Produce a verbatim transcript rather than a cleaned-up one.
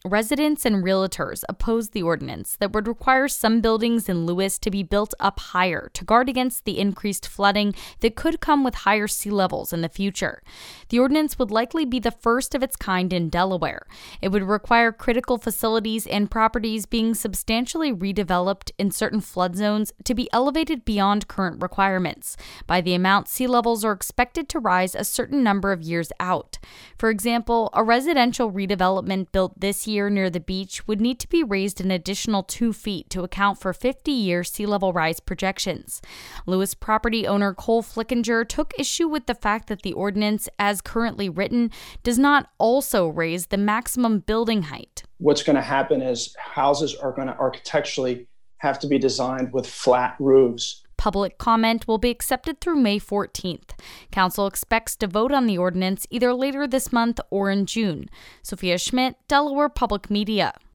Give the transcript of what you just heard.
residents and realtors opposed the ordinance that would require some buildings in Lewis to be built up higher to guard against the increased flooding that could come with higher sea levels in the future. The ordinance would likely be the first of its kind in Delaware. It would require critical facilities and properties being substantially redeveloped in certain flood zones to be elevated beyond current requirements by the amount sea levels are expected to rise a certain number of years out. For example, a residential redevelopment built this year near the beach would need to be raised an additional two feet to account for fifty-year sea level rise projections. Lewis property owner Cole Flickinger took issue with the fact that the ordinance, as currently written, does not also raise the maximum building height. What's going to happen is houses are going to architecturally have to be designed with flat roofs. Public comment will be accepted through May fourteenth. Council expects to vote on the ordinance either later this month or in June. Sophia Schmidt, Delaware Public Media.